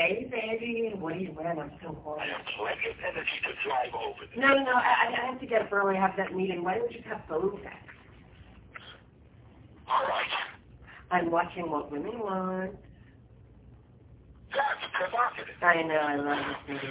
Hey, baby. What are you wearing? I'm so horrible. I have plenty of energy to drive over this. No, I have to get up early. I have that meeting. Why don't we just have phone sex? All right. I'm watching What Women Want. That's provocative. I know, I love this movie.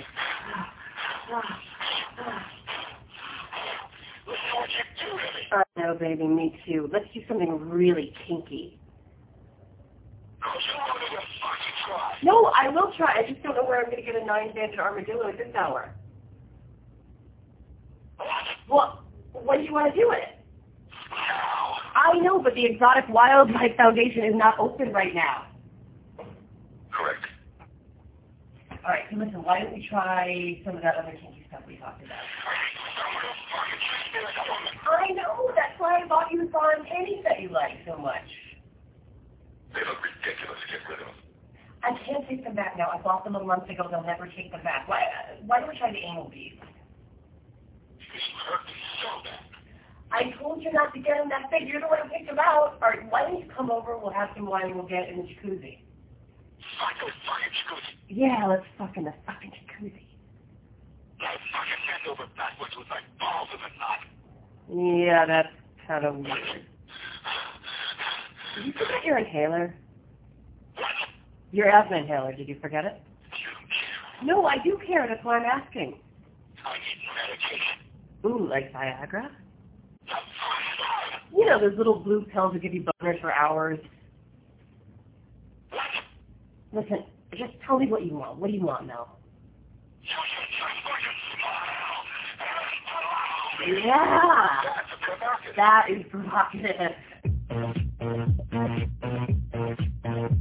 Listen what you do to me. I know, baby, me too. Let's do something really kinky. Because you want to fucking try. No, I will try. I just don't know where I'm going to get a 9-banded armadillo at this hour. What? Well, when do you want to do it? Now. I know, but the Exotic Wildlife Foundation is not open right now. Correct. All right, so listen, why don't we try some of that other kinky stuff we talked about? I know, that's why I bought you the foreign panties that you like so much. They look ridiculous. Get rid of them. I can't take them back now. I bought them a month ago. They'll never take them back. Why don't we try the anal beads? This hurt me so bad. I told you not to get them that big. You're the one who picked them out. All right, why don't you come over? We'll have some wine. We'll get in the jacuzzi. Fucking jacuzzi. Yeah, let's fuck in the fucking jacuzzi. I fucking bent over backwards with my balls in a knot. Yeah, that's kind of weird. Did you forget your inhaler? What? Your asthma inhaler. Did you forget it? You don't care. No, I do care. That's why I'm asking. I need medication. Ooh, like Viagra? I'm fine. You know, those little blue pills that give you boners for hours. What? Listen, just tell me what you want. What do you want, Mel? You should just fucking smile. Yeah! That's provocative. That is provocative.